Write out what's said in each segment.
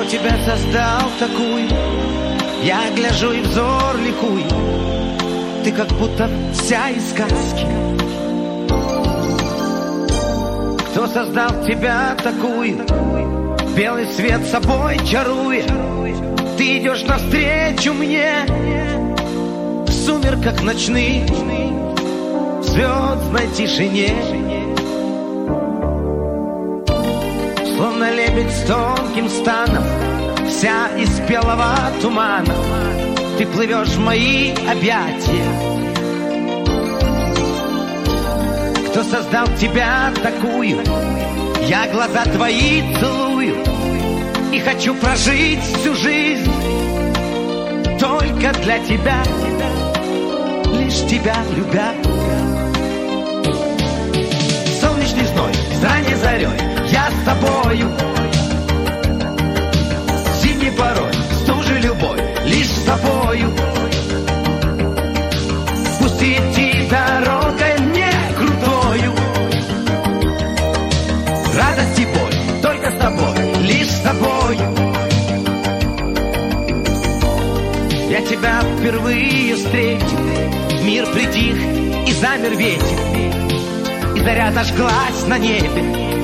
тебя создал такую, я гляжу и взор ликуй. Ты как будто вся из сказки. Кто создал тебя такую, белый свет собой чаруя? Ты идешь навстречу мне в сумерках ночных, в звездной тишине. Словно лебедь с тонким станом, вся из белого тумана, ты плывешь в мои объятия. Кто создал тебя такую, я глаза твои целую и хочу прожить всю жизнь только для тебя, лишь тебя любя. Солнечный зной, с ранней зарей я с тобою, зимней порой стужи любовь лишь с тобою. Пусть идти дорогой мне крутою, радость и боль только с тобой, лишь с тобой. Я тебя впервые встретил, мир притих и замер ветер, и заря зажглась на небе.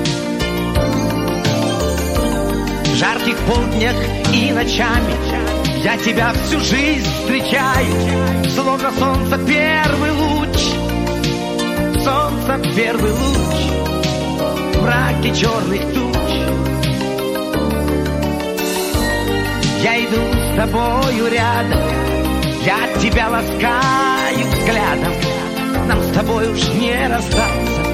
В жарких полднях и ночами я тебя всю жизнь встречаю, словно солнце первый луч, солнце первый луч в мраке черных туч. Я иду с тобою рядом, я тебя ласкаю взглядом, нам с тобой уж не расстаться.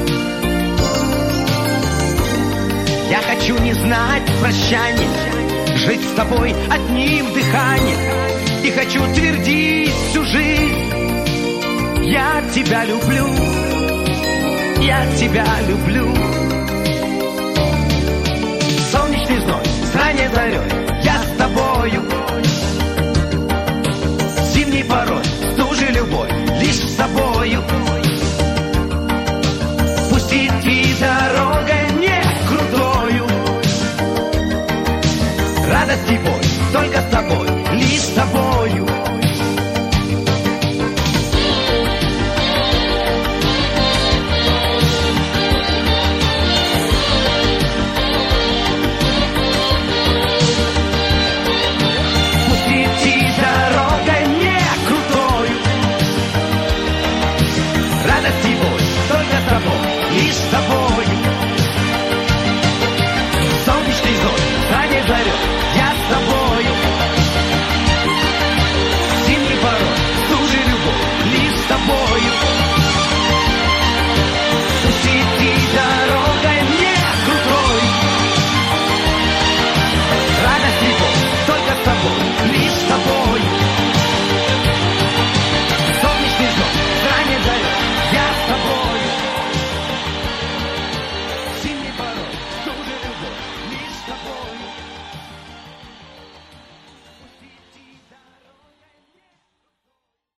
Я хочу не знать прощания, жить с тобой одним дыханием, и хочу твердить всю жизнь: я тебя люблю, я тебя люблю. Солнечный зной, с ранней зарей я с тобою, зимней порой стужи любовь лишь с тобою. Пусть идти дорогой мне крутою, радость и боль только с тобой,